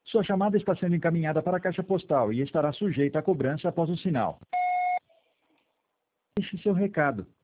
Sua chamada está sendo encaminhada para a caixa postal e estará sujeita a cobrança após o sinal. Deixe seu recado.